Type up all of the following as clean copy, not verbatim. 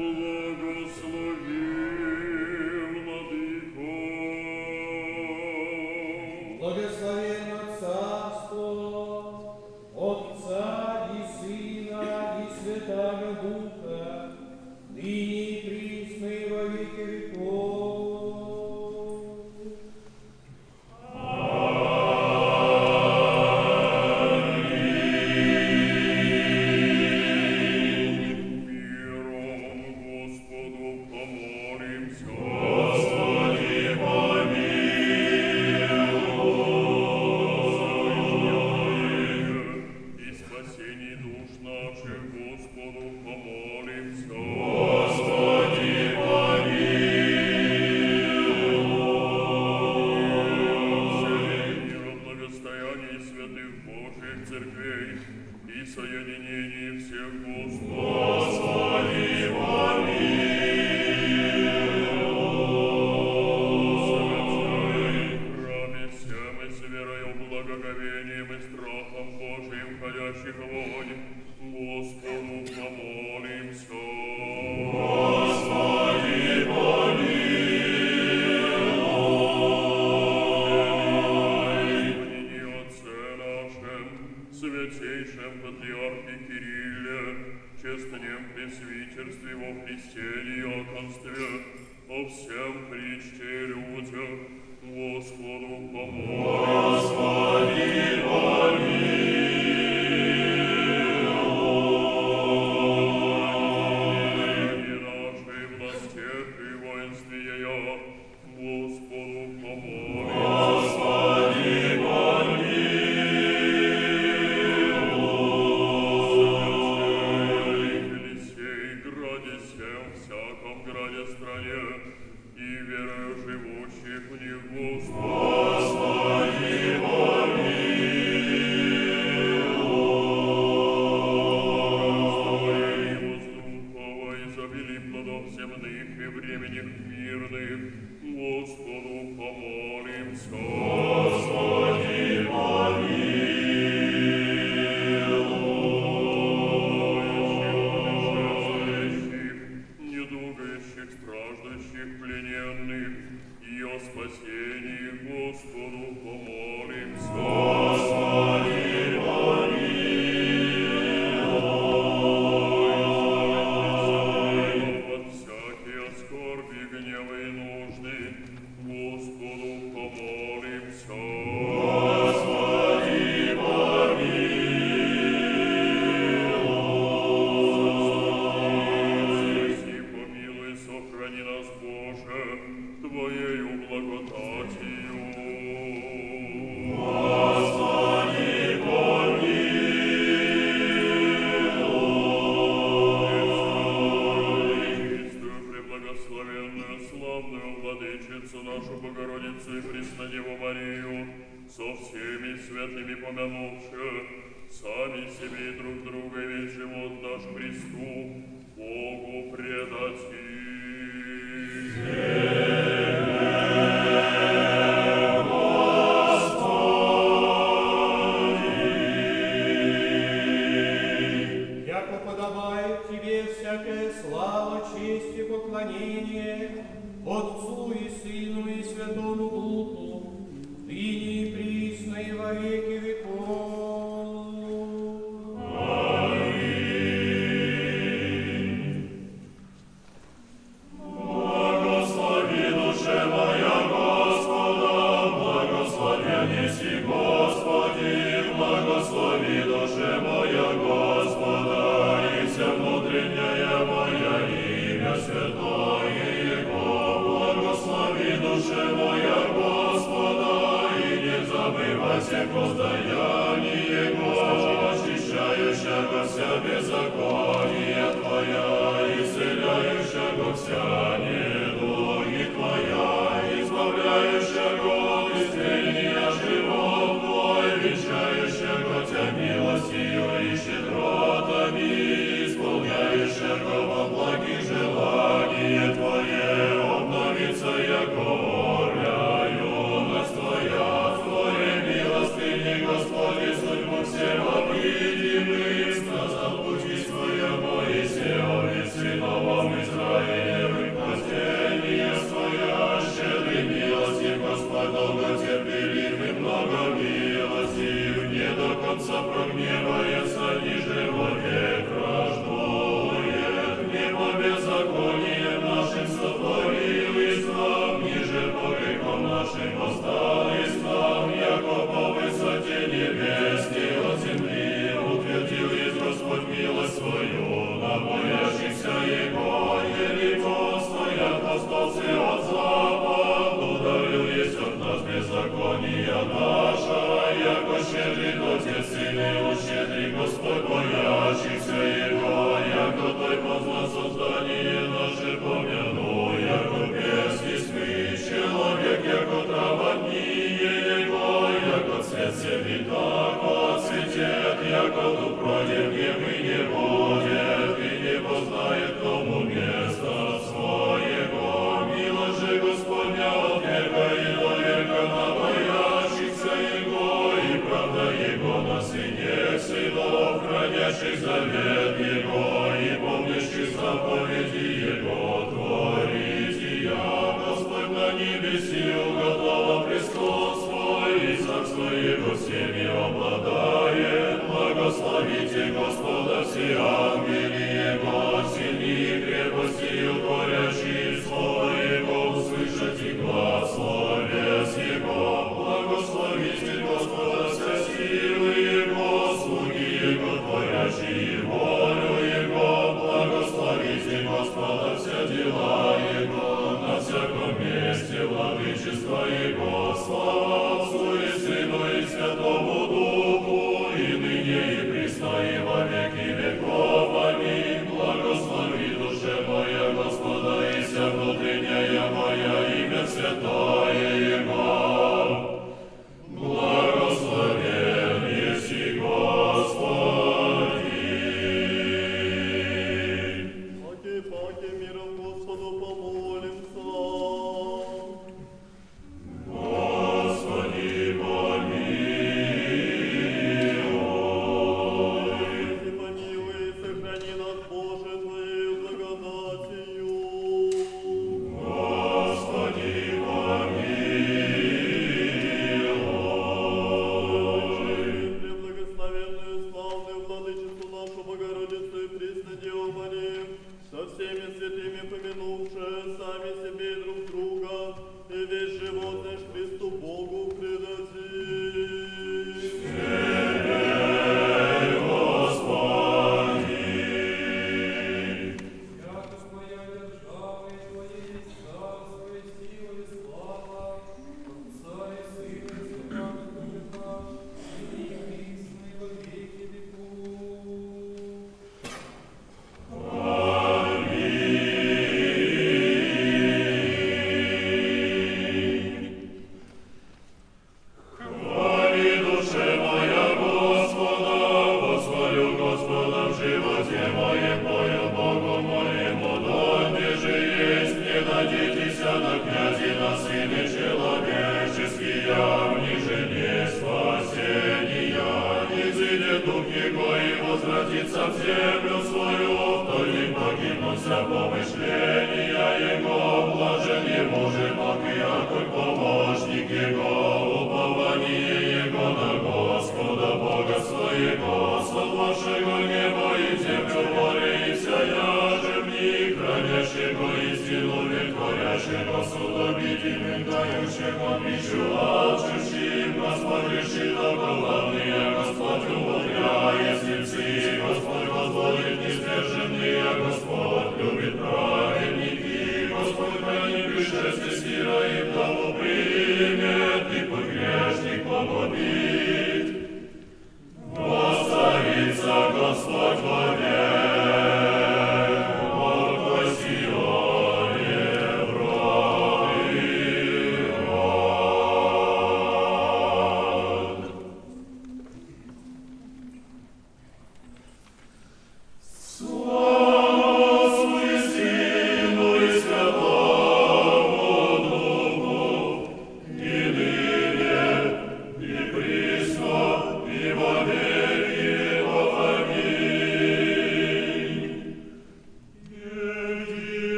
Твоя, Твоя милостыня,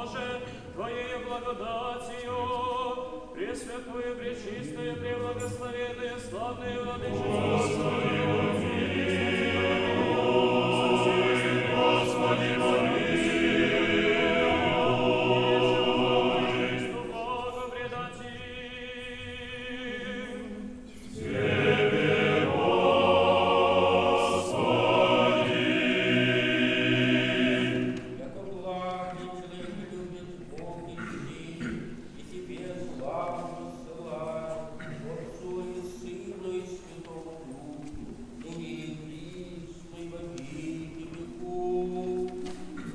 Боже, Твоею благодатью, Пресвятую, Пречистую, Преблагословенную, славную Владычицу, Господи, Богу предати. Тебе, Господи. Яко благий человек любит Бог и людей, и Тебе славу ссылай, Отцу и Сыну и Святому Духу, ныне и присно и во веки веков.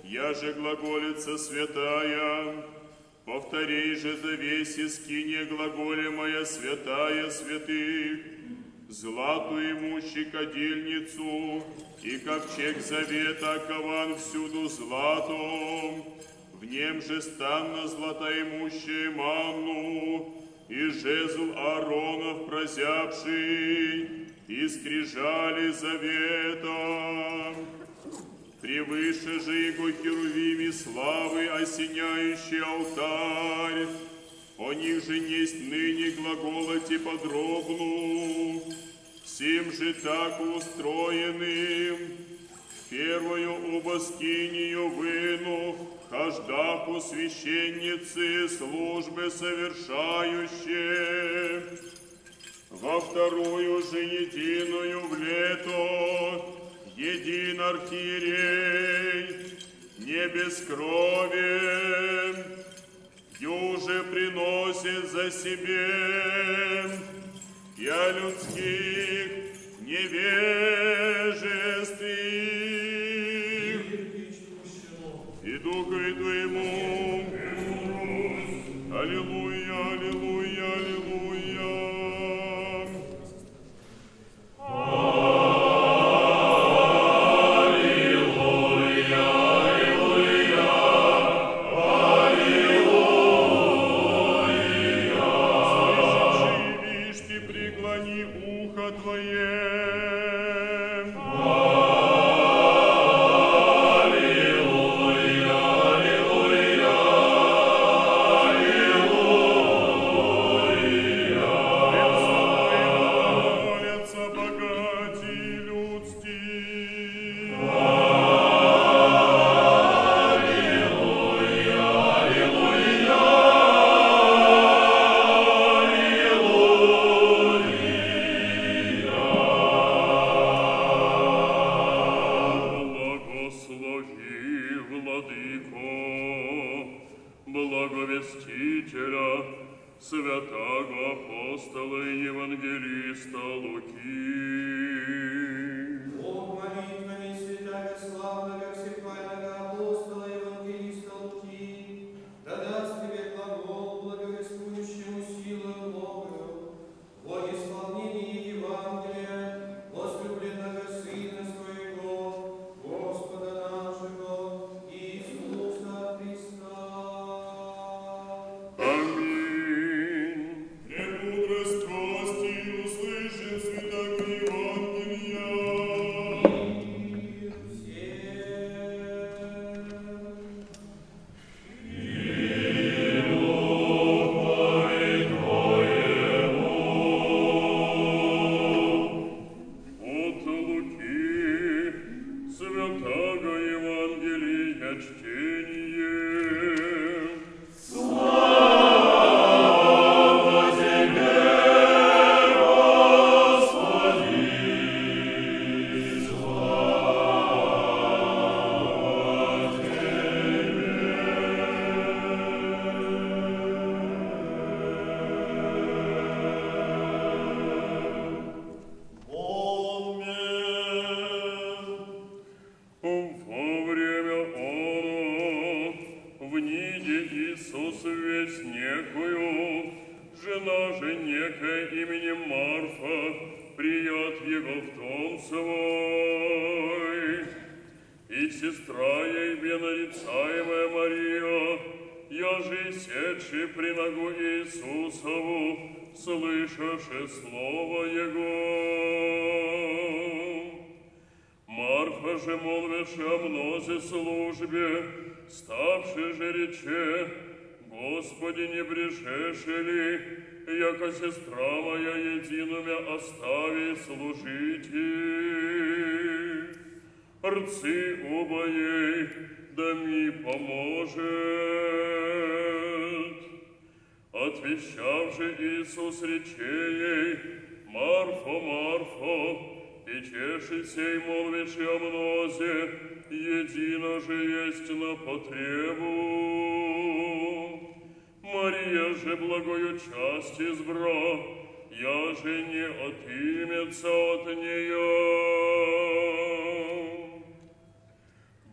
Я же глаголица святая, повторей же завеси скиния глаголемая святая святых, злату имущий кадильницу и ковчег завета окован всюду златом, в нем же станна златоимущая манну, и жезл Ааронов прозябший, и скрижали завета. Превыше же его херувими славы осеняющий алтарь, о них же несть ныне глаголоте подробну, всем же так устроенным, первую обоскинию выну, хождаку священницы службы совершающие, во вторую же единую в лето, един архиерей, не бескровен, юже приносит за себе я людских невежествих, и духу твоему, аллилуйя, аллилуйя, аллилуйя.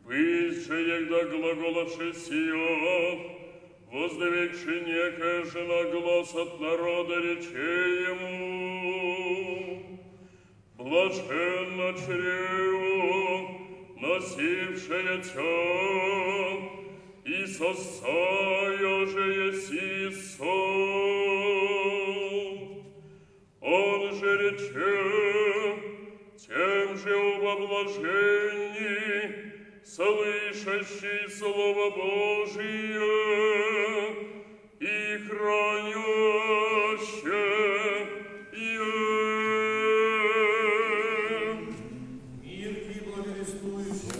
Пусть же, егда глаголавши сия, воздавивши некая жена глаз от народа, рече ему: блаженно чрево, носившее тя, и сосая же еси со. Он же рече, тем же об блаженни, слышащий Слово Божие и храняще е. Мир и благовествующий.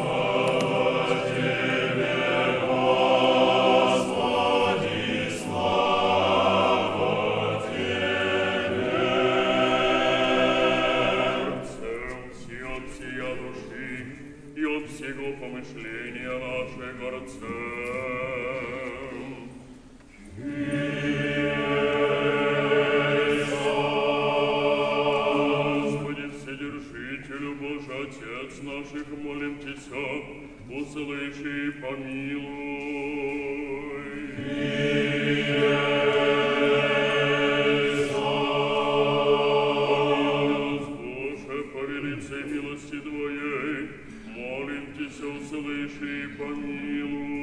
Помышления нашего Господи, Вседержителю Божий, Отец наших, молим Тебя, услыши и помилуй. Милости Твоей, молим Тебя, услыши и помилуй.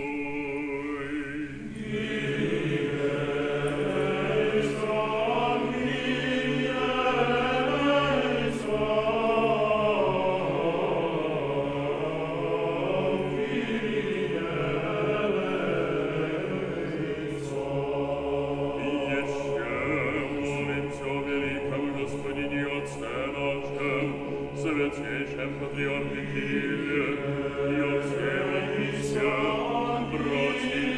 Святейшем Патриархе Кирилле и всем братья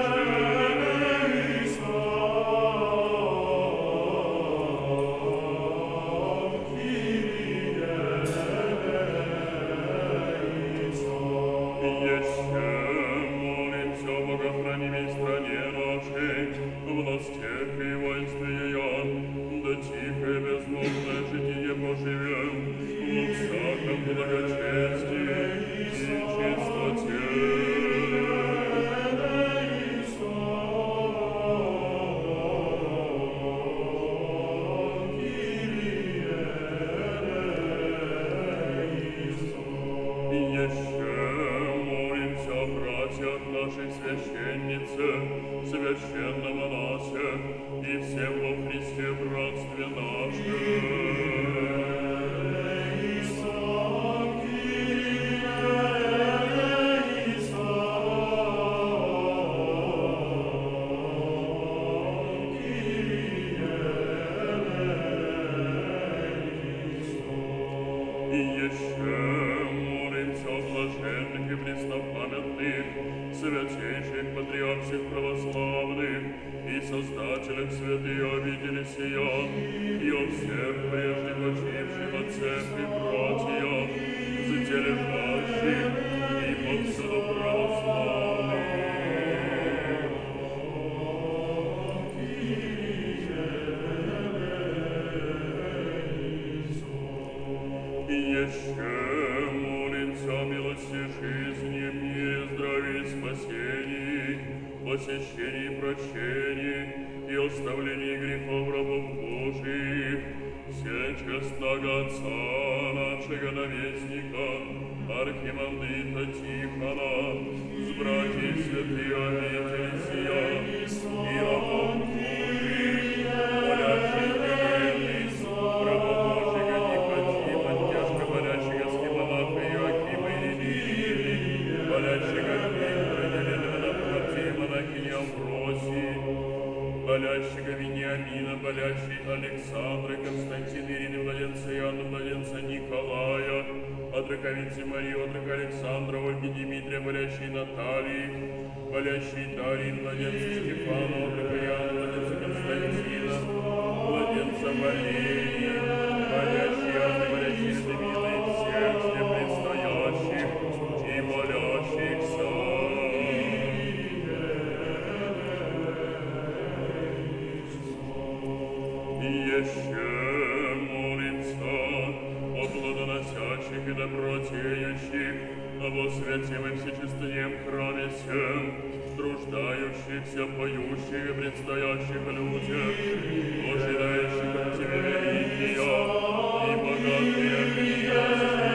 молимся о богохранимой стране нашей, властях и воинстве ее, да тихо и безмолвное житие поживем во всяком благочестии и чистоте. Священнице, священном монасе и всем во Христе братстве нашем. И еще молимся о блаженных и преснопамятных, святейших патриархах православных и создателях святых обители сия, и о всех прежде почивших отцах и братьях, затележащих и повсюду православных. И еще молимся о милости жизни, мире, здравии, спасении, посещении, прощении и оставлении грехов рабов Божиих, всечестного Отца нашего наместника, архимандрита Тихона, с братьей святых обители сия, и рабов Божиих, молящих Гавриэль, рабов Божьего Никодима, тяжко болящего схемонаха Иоакима и Иринии, болящего Квинтра, Еленина, Платии, монахини Амвросии, болящего Вениамина, болящей Александры, Константина, Ирины, младенца Иоанна, младенца Николая, отроковицы Марии, отрока Александра, Ольги, Дмитрия, болящей Натальи, болящей Дарьи, младенца Стефана, отрока Иоанна, младенца Константина, младенца Валерии, болящей Анны, болящей Людмилы и всех с ним предстоящих и молящихся. Еще молимся о плодоносящих и добротеющих, о святим и всечестным храме всем, труждающихся, поющих и предстоящих людях, ожидающих от Тебя великие и богатые милости.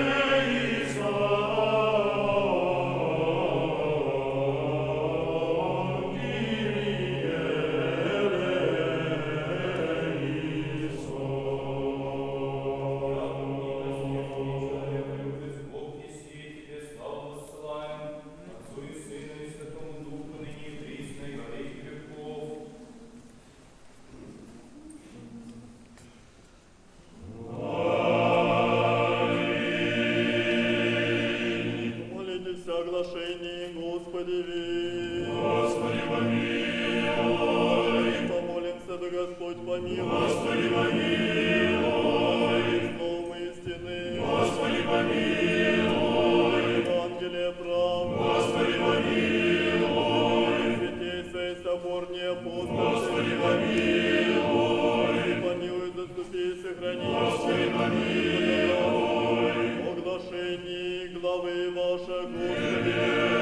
Оглашение, Господи, Господи, помилуй. помолимся, да Господь помилуй. Господи, помилуй. Словом истины, Господи, помилуй. Евангелие прав, Господи, помилуй. Святейший собор не апостол, Господи, помилуй. помилуй, заступи и сохрани. Господи, помилуй. Оглашение главы ваша, Господи,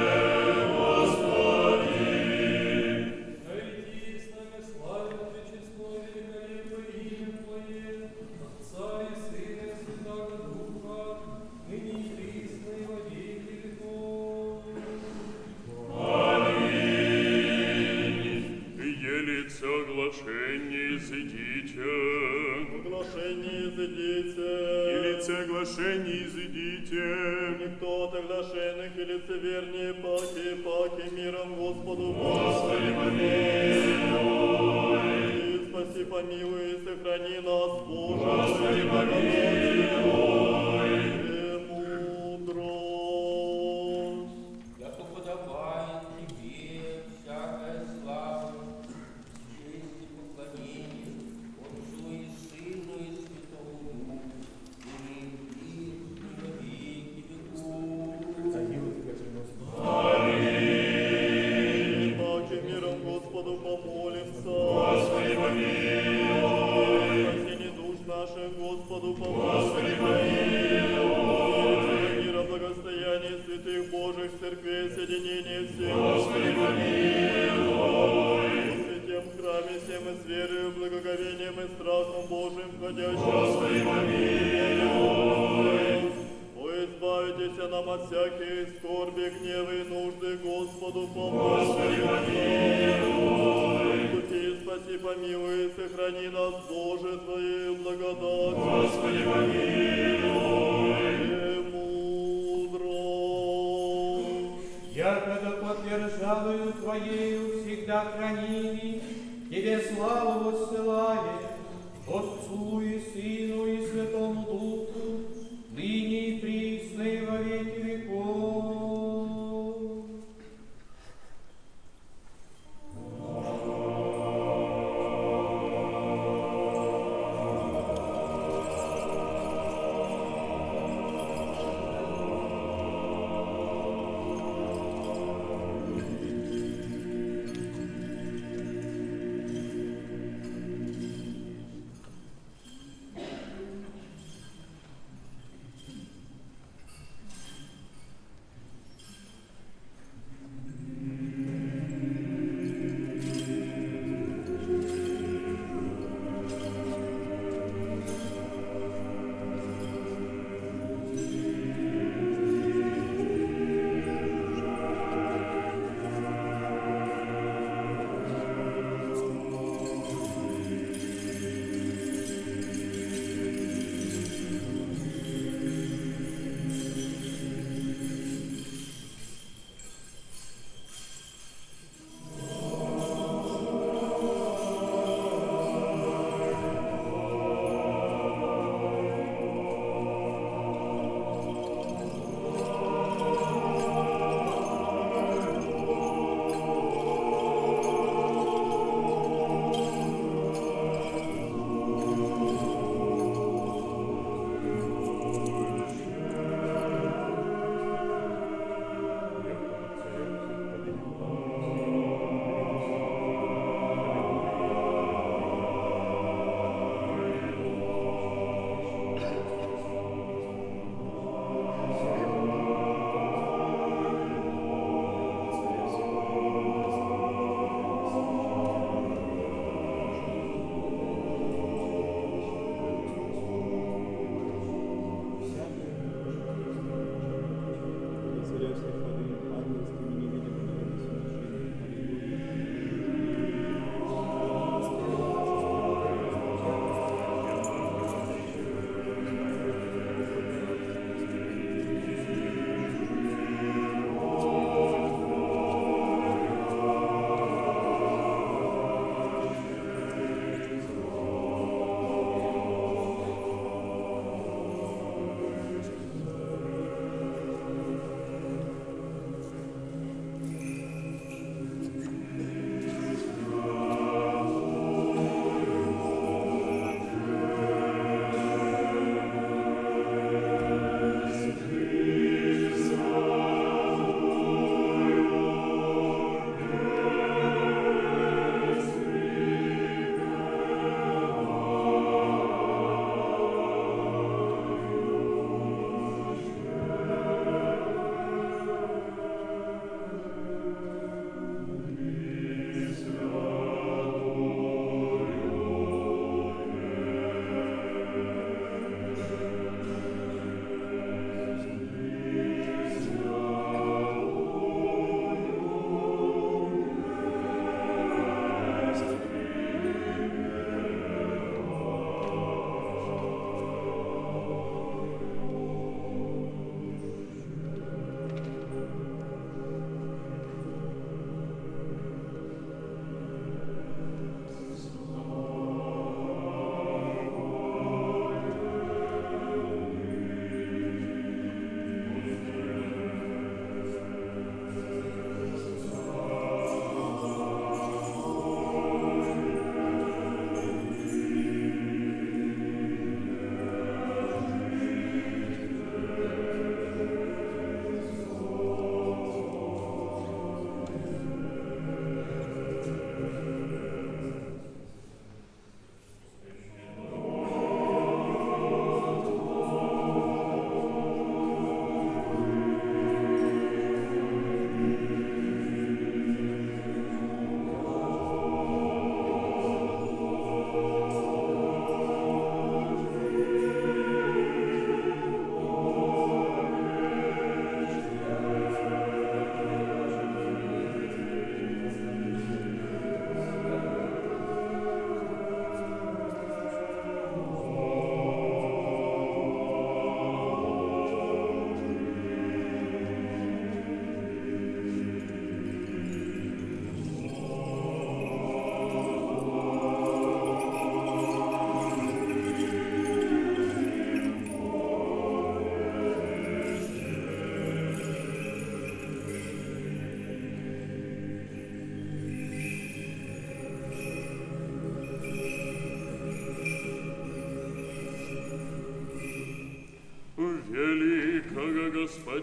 Найди с нами славу пречестное великолепное имя Твое, Отца и Сына и Святого Духа, ныне и присно и во веки веков. Аминь. Елица оглашение изыдите. оглашение изыдите. Елица оглашение изыдите. Никто от оглашенных и лицевернее паки миром Господу Господи, помилуй. И спаси, помилуй и сохрани нас, Боже, Господи, помилуй. Мудрость. яко подобает Тебе всякая слава, честь и поклонение Отцу и Сыну и Святому Духу, ныне и во веки веков. Аминь. Паки миром Господу помолимся. Господи, помилуй. Спасение душ наших Господу Господи, помолимся. Мира, благостояние святых Божьих церквей, соединение всех. Господи, помилуй. В святем храме всем и с верою, благоговением и страхом Божьим входящим. Господи, помилуй. О, избавитесь нам от всяких скорби, гнева и нужды, Господу помолимся. Господи, помилуй. Спаси, спаси, помилуй, и сохрани нас, Боже, Твоей благодатью. Господи, помилуй. Мудрость. Якогда поддержавою Твоею всегда хранили, Тебе славу воссылали, Отцу и Сыну и Святому Духу, ныне и присно и во веки веков.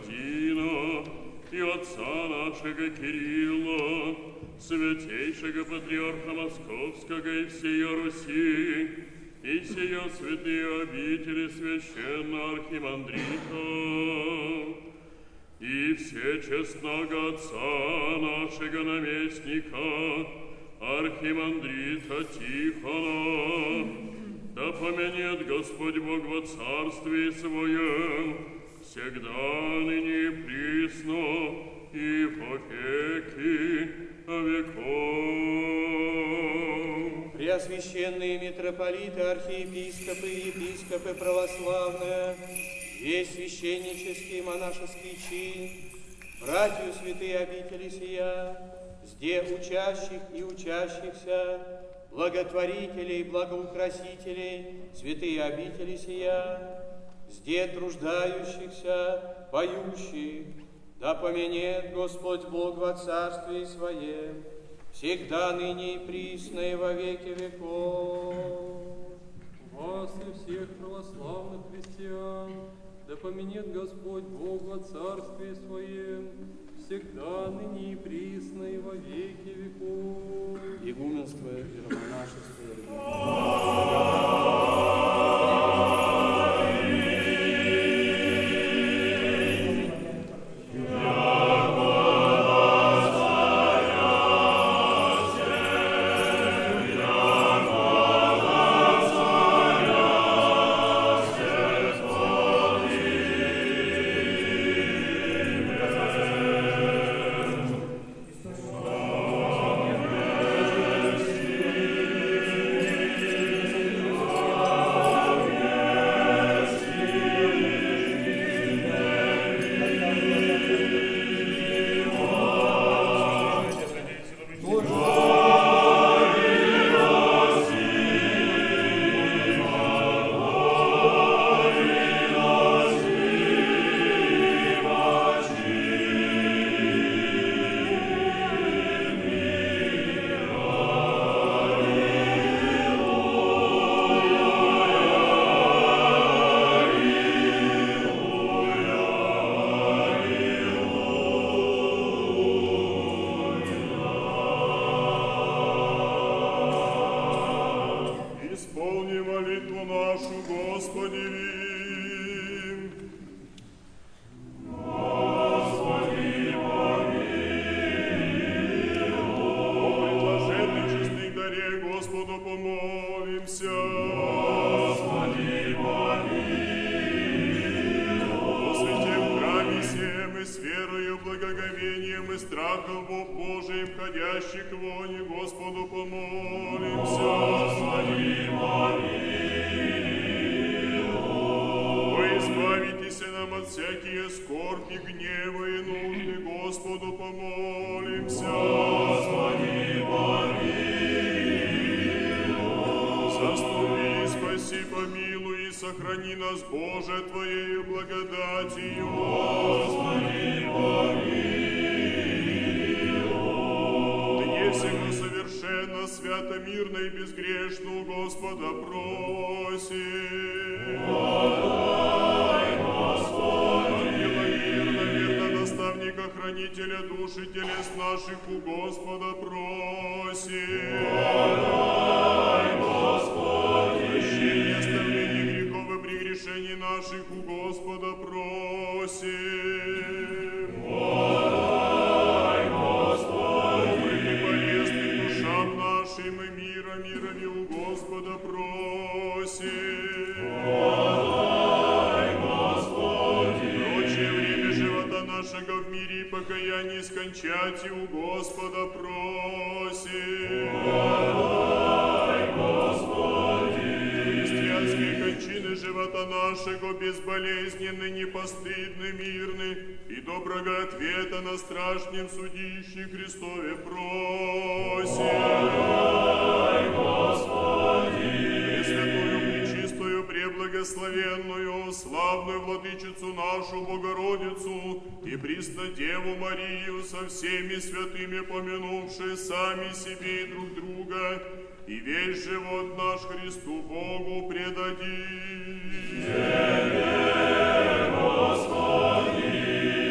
Константина и отца нашего Кирилла, святейшего патриарха Московского и всея Руси, и сия святые обители священного архимандрита, и все честного отца нашего наместника, архимандрита Тихона, да поменет Господь Бог во царстве Своем, всегда ныне и присно, и во веки веков. Преосвященные митрополиты, архиепископы и епископы православные, весь священнический и монашеский чин, братью святые обители сия, сде учащих и учащихся, благотворителей и благоукрасителей, святые обители сия, сде труждающихся, поющих, да поменет Господь Бог во царстве Своем, всегда ныне и присно и во веки веков. Вас и всех православных христиан, да поменет Господь Бог во царстве Своем, всегда ныне и присно и во веки веков. Игуменство и романашество. Преблагословенную, славную владычицу нашу Богородицу и Преснодеву Марию со всеми святыми помянувши сами себе и друг друга, и весь живот наш Христу Богу предадим. Тебе, Господи!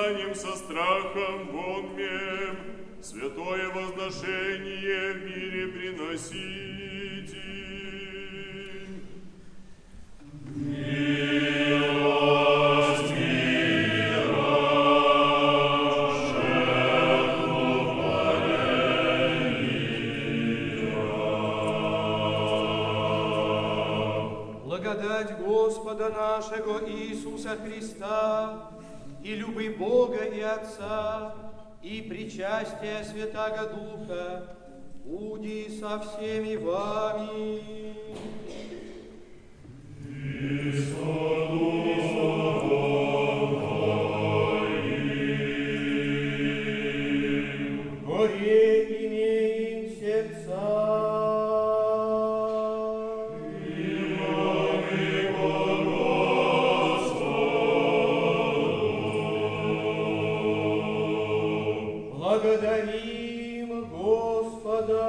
помазанием со страхом вонмем, святое возношение в мире приносите. Милость мира, благодать Господа нашего Иисуса Христа и любы Бога и Отца и причастие Святаго Духа буди со всеми вами. И со духом твоим. Горе имеем сердца. Благодарим Господа.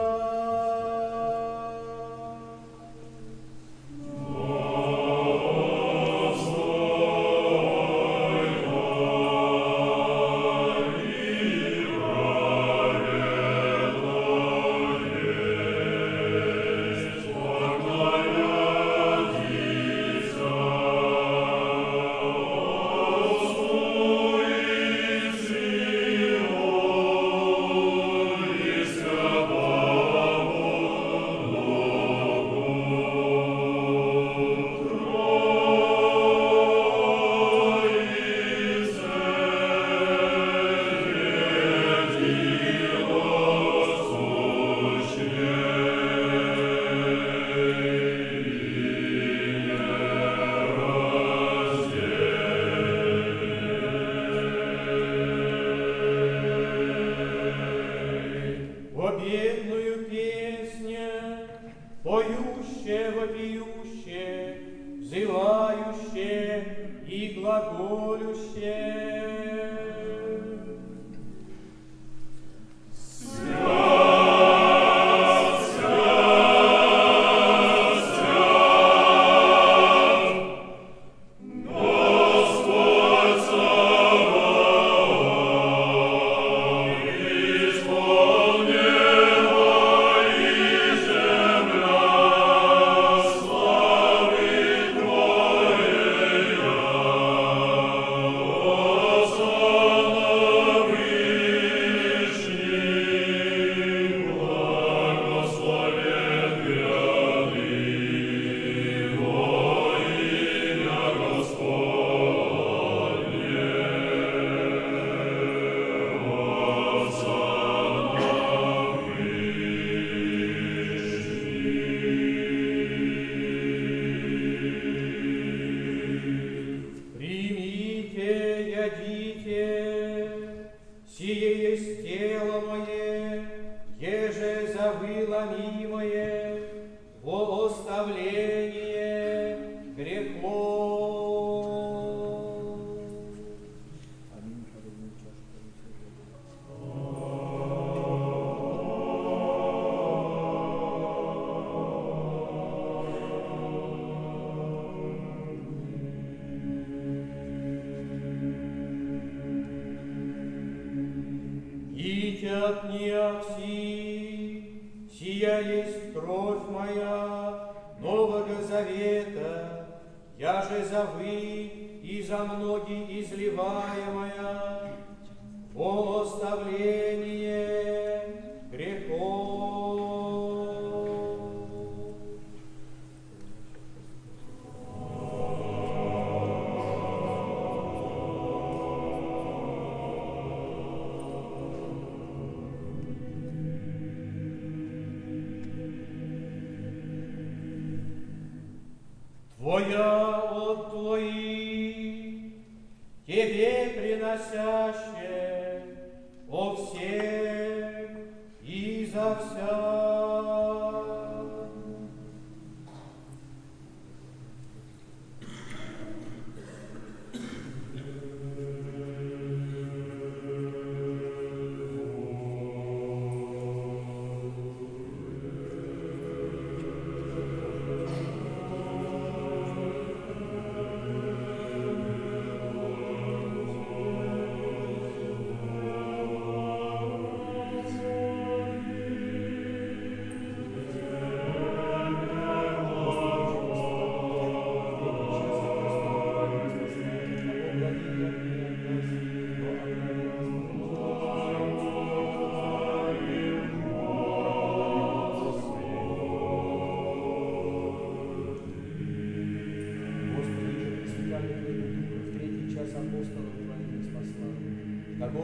Победную песню, поющее, вопиющее, взывающее и глаголющее. Сие есть тело мое, еже за выломимое, во оставление грехов. От неопси, сия есть кровь моя Нового Завета, я же за вы и за многие изливаемая во оставление грехов. Твоя от Твои, Тебе приносяще, о всех и за вся.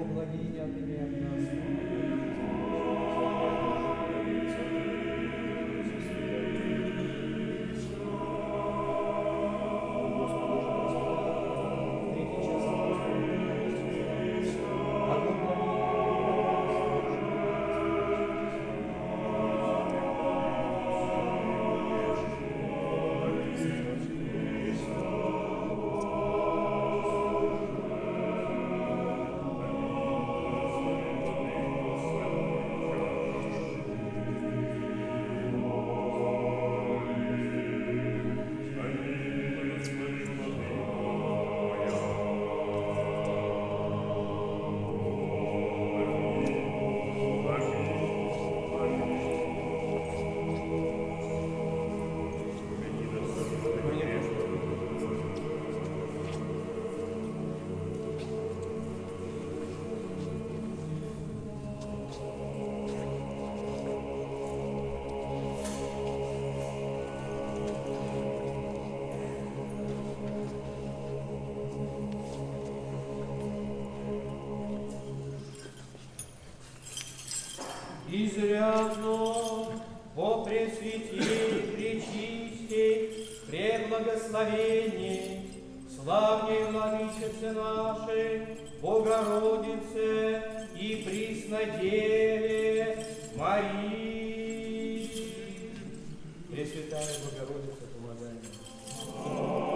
благиня отныне от нас. Третий час огонь изрядно по пресвятей, пречистей, преблагословении, славней Владычице нашей, Богородице и Преснодеве Марии. Пресвятая Богородица, помогай нам.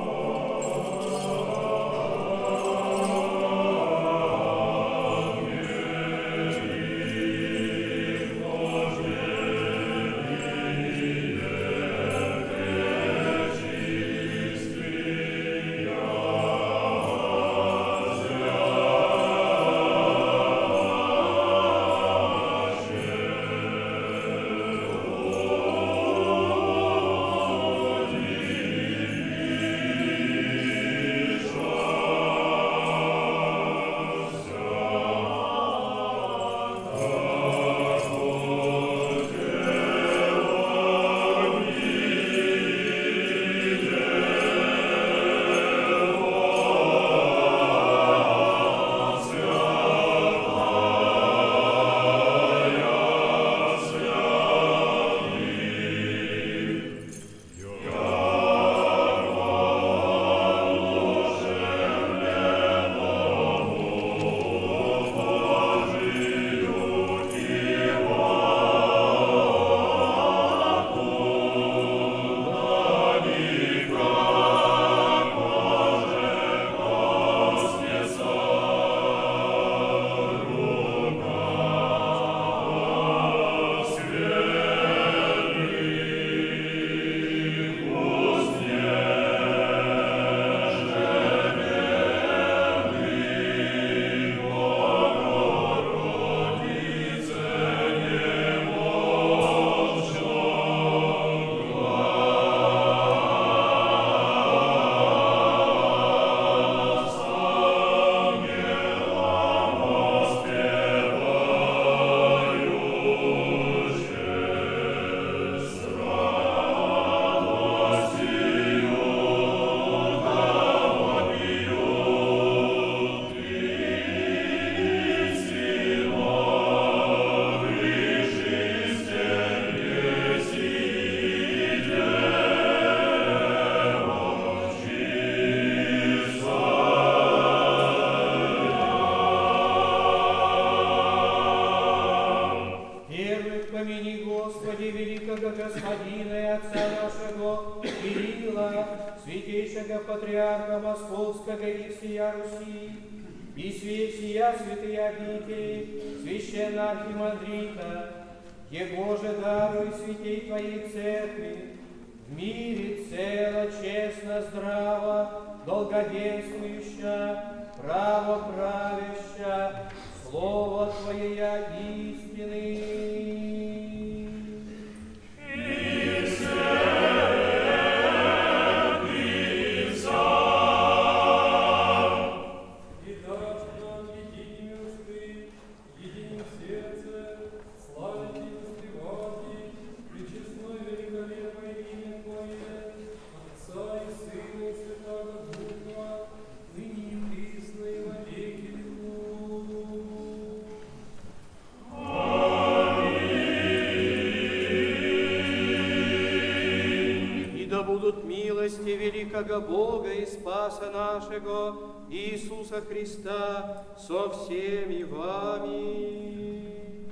Господина и Отца нашего Кирилла, святейшего патриарха Московского и всея Руси, и сия святые обители, священного архимандрита, его же даруй святей Твоей Церкви, в мире цело, честно, здраво, долговенствующа, правоправяща, Слово Твое истины. единого Бога и Спаса нашего Иисуса Христа со всеми вами.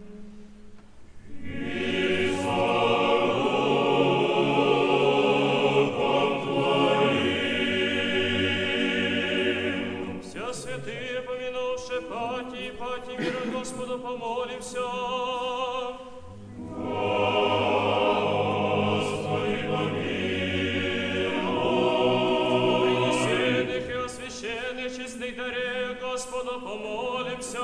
Все святые, помянувши пати мира Господу, помолимся. Господи, помилуй. Принесенных и освященных честных даре Господу помолимся.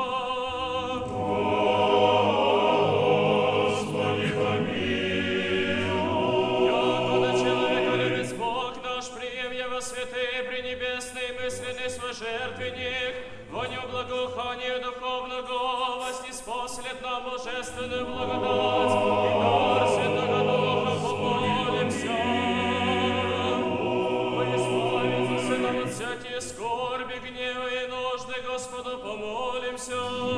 Господи, помилуй. Яко на человека любит Бог наш, прием его святые, пренебесный, мысленный свой жертвенник, воню благоухания духовного, вознеспослед нам божественную благодать, и дар Святого Духа помолимся. Избавиться нам от всякие скорби, гнева и нужды, Господу помолимся.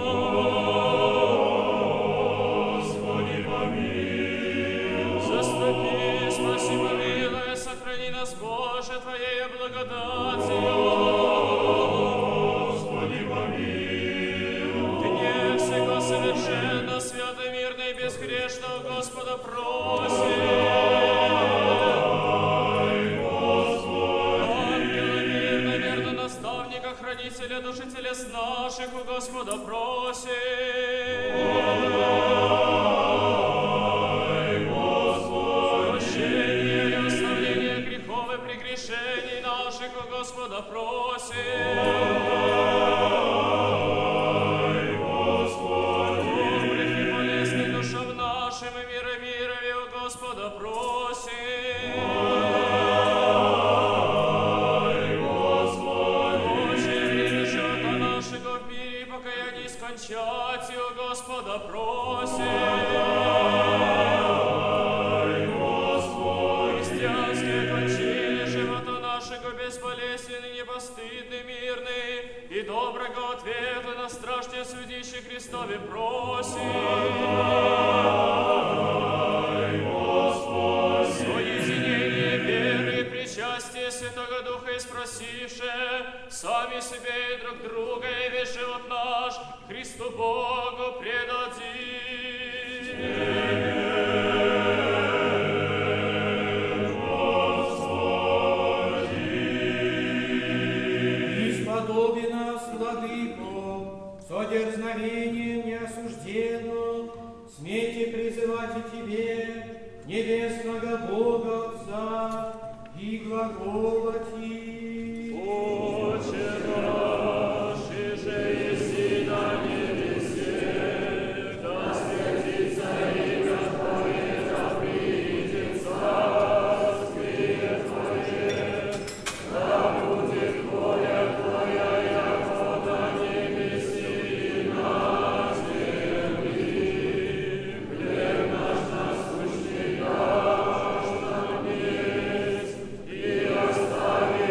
Господи, помилуй. Заступи, спаси, помилуй, сохрани нас, Боже, Твоей благодатью. Господи, помилуй. Гнев всего совершенно, свято, мирно и безгрешного Господа просим. Ангела мирно, верно наставника, хранителя души телес наших у Господа просим. Прощение и оставление грехов и прегрешений наших у Господа просим. Добрых и полезных душам нашим и мира мирови у Господа просим. Очень время живота нашего в мире и покаяние скончать у Господа просим. Христианские кончины живота нашего безболезненный, непостыдный, мирный и доброго ответа на страшные судище Христове просим. Соединение веры и причастие Святого Духа и спросивши сами себе и друг друга, и весь живот наш Христу Богу предадим. Исподоби нас, Владыко, со дерзновением неосужденным, смейте призывать и Тебе, небесного Бога Отца, и глаголати. Отче наш, иже еси на небесе, да святится имя Твое, да придет царствие Твое, да будет воля Твоя, яко на небеси и на земли. Хлеб наш насущный дашь нам днесь, и остави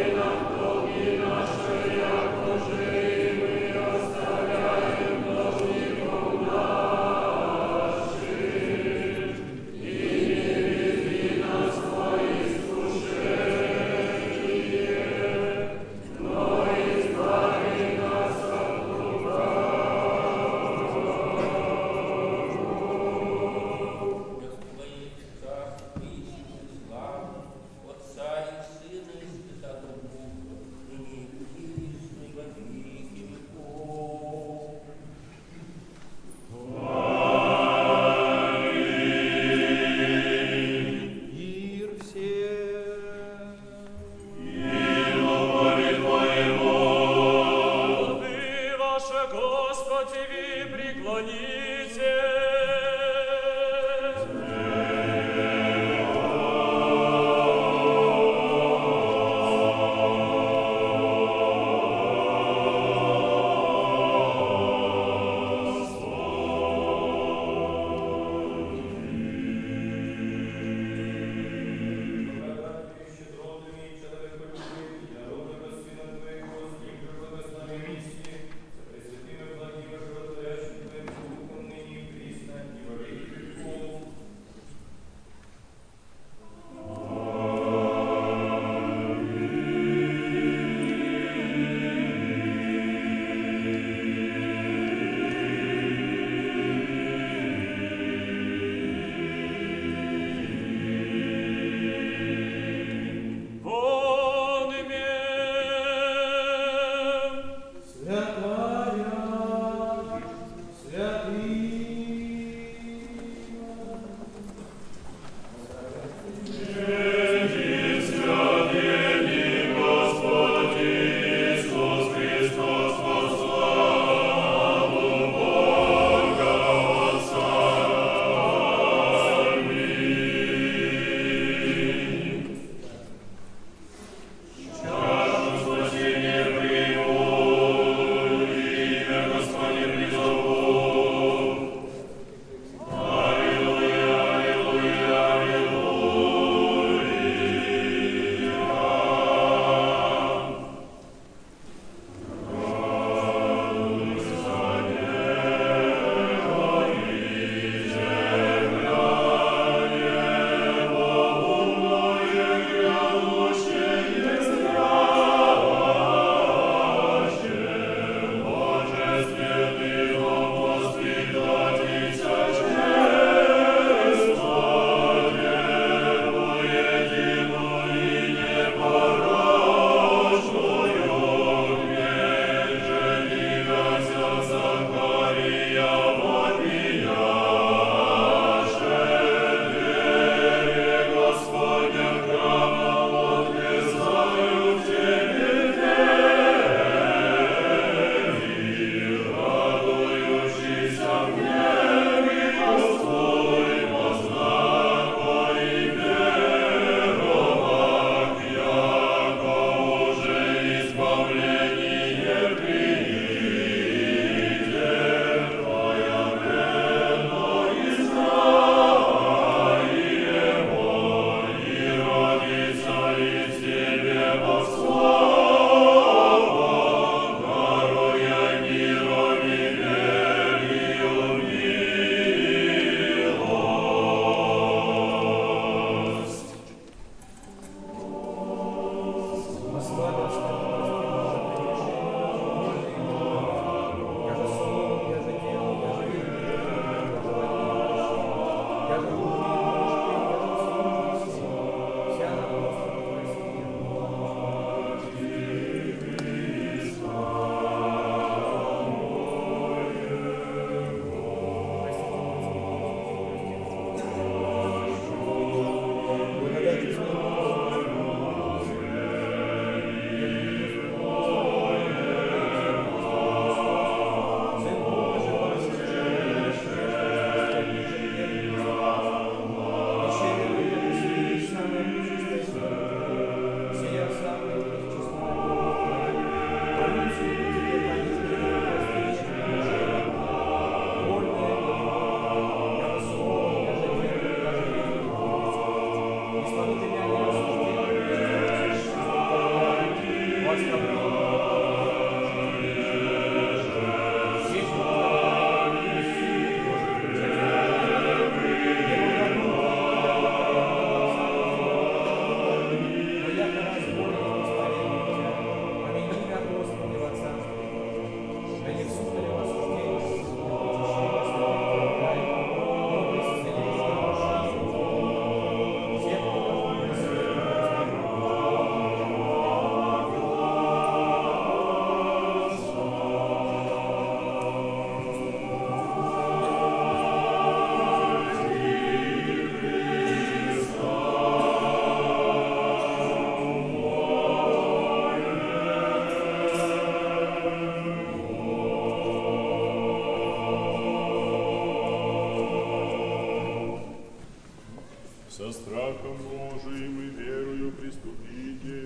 со страхом Божиим и верою приступите.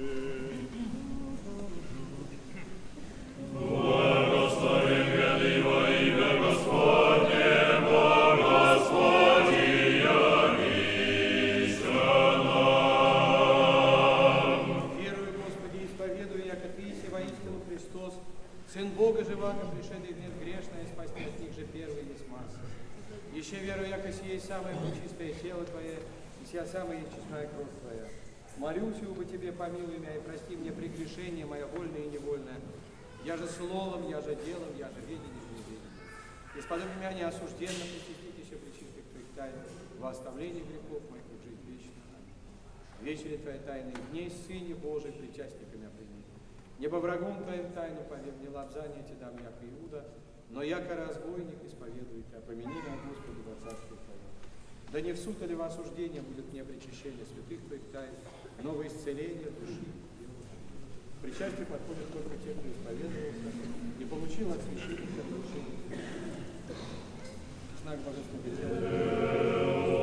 Благословен гряды во имя Господне, во Господи явися нам. Верую, Господи, исповедую, яко Ты еси воистину Христос, Сын Бога живаго, пришедший в мир грешное, спасти от них же первый есть масса. Еще верую, яко сие самое пречистое тело Твое, и сия самая честная кровь Твоя. Молюсь, убо Тебе помилуй меня и прости мне прегрешение мое вольное и невольное. Я же словом, я же делом, я же ведением и неведением. И сподоби меня неосужденно причастить еще причистых Твоих тайн, во оставлении грехов моих и жить вечно. Вечере Твоей тайны, дней Сыне Божий, причастниками прими. Небо врагом Твоим тайну поверь, не лапзание Тебе дам, яко Иуда, но яко разбойник исповедует Тебя, помяни меня, Господи, во царстве Твоем. Да не в суд или в осуждение будет мне причащение святых Твоих тайн, но во исцеление души и тела. Причастие подходит только те, кто исповедовался, не получил от священника разрешения. Знак божественного тела.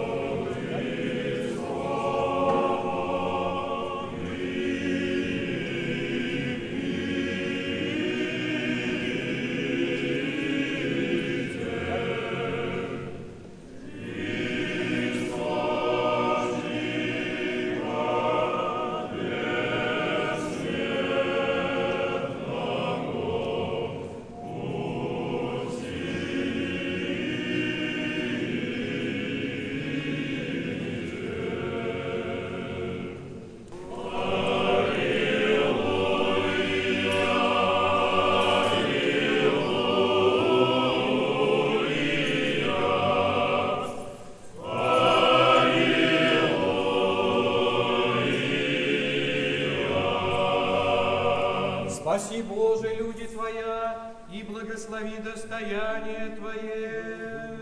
Спаси, Боже, люди Твоя, и благослови достояние Твое.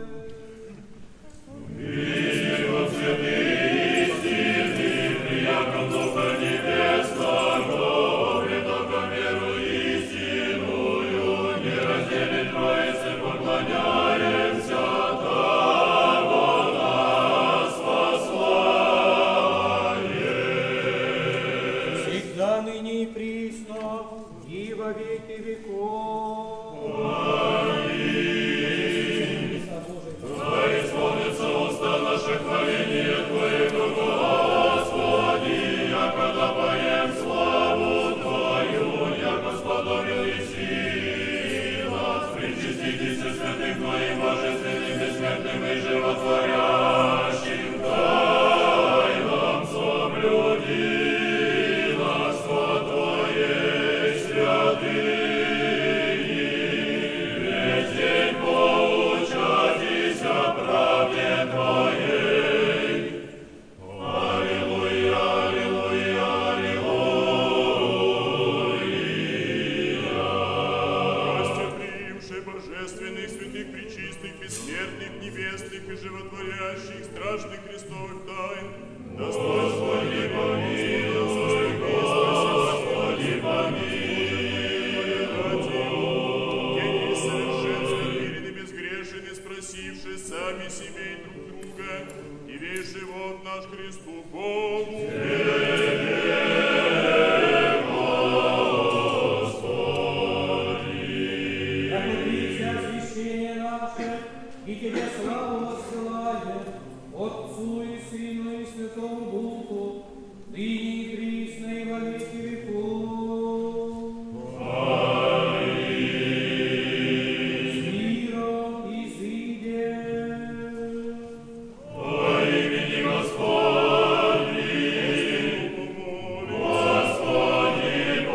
Всегда, ныне и присно, и во веки веков. Исполнится уста наше хваление Твоего, Господи, яко допоем славу Твою, яко сподобил еси нас. Причаститесь святых Твоим, божественным, бессмертным и животворящим тайнам соблюди нас во Твоей святыни. Весь день поучайтесь о правде Твоей. Аллилуйя, аллилуйя, аллилуйя. Прости, божественных, святых, пречистых, бессмертных, небесных и животворящих, страшных Христовых тайн, Господи, помилуй, Господи, помилуй. Гений совершенства, мирен и безгрешен, и спросивши сами себе и друг друга, и весь живот наш Христу Богу. И Тебе славу воссылаем, Отцу и Сыну и Святому Духу, ныне и присно и во веки веков. Аминь. С миром изыдем. Во имени Господне, Господи,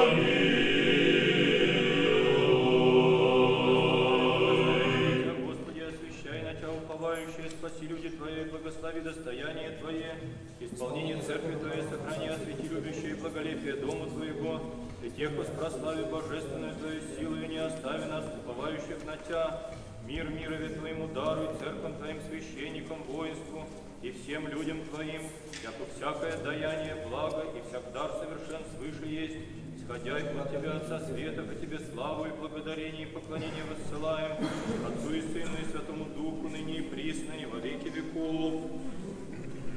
спаси люди Твои, благослови достояние Твое, исполнение церкви Твоей сохрани, освети любящее благолепие Дому Твоего, и тех воспрослави божественную Твою силу, и не остави нас, уповающих на Тя. Мир мирове Твоему даруй, церквам Твоим священникам, воинству и всем людям Твоим, яко всякое даяние благо и всяк дар совершен свыше есть. Сходя от Тебя, Отца Света, по Тебе славу и благодарение и поклонение воссылаем, Отцу и Сыну и Святому Духу, ныне и присно, и во веки веков.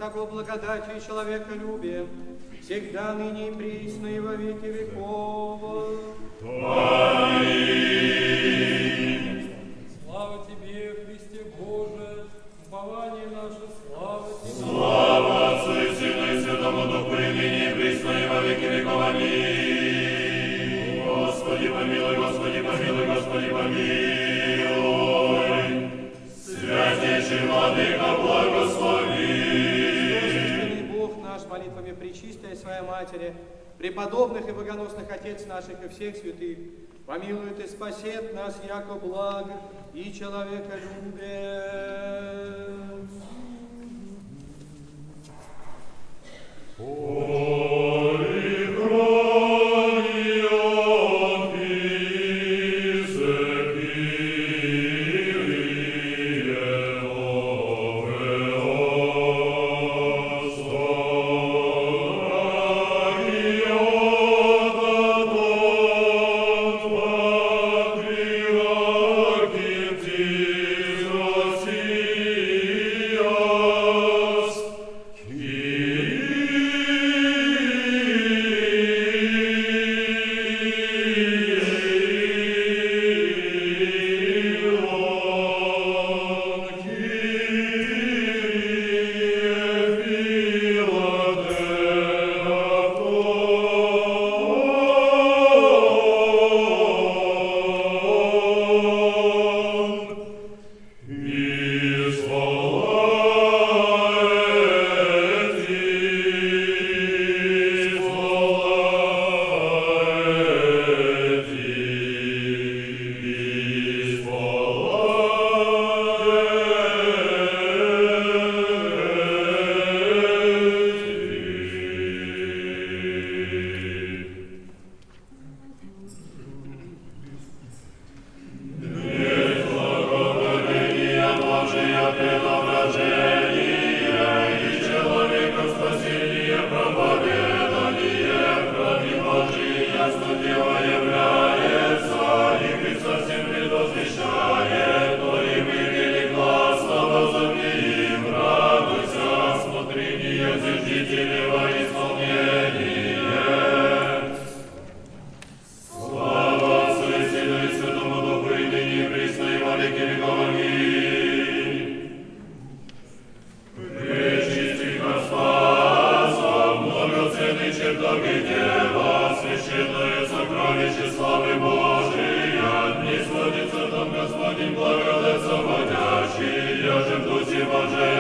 того благодатью и человеколюбием, всегда, ныне и присно, и во веки веков. Аминь. Слава Тебе, Христе Боже, упование наше, слава Тебе. Слава Отцу и Сыну и Святому Духу, и ныне и присно, и во веки веков. Аминь. Господи помилуй, Господи помилуй, Господи помилуй. Святейший Владыка, благослови. Божественный Бог наш, молитвами Пречистой Своей Матери, преподобных и богоносных Отец наших и всех святых, помилует и спасет нас, яко благ и человеколюбец. Господи, благодать заводящий, я же в Дусе Божий.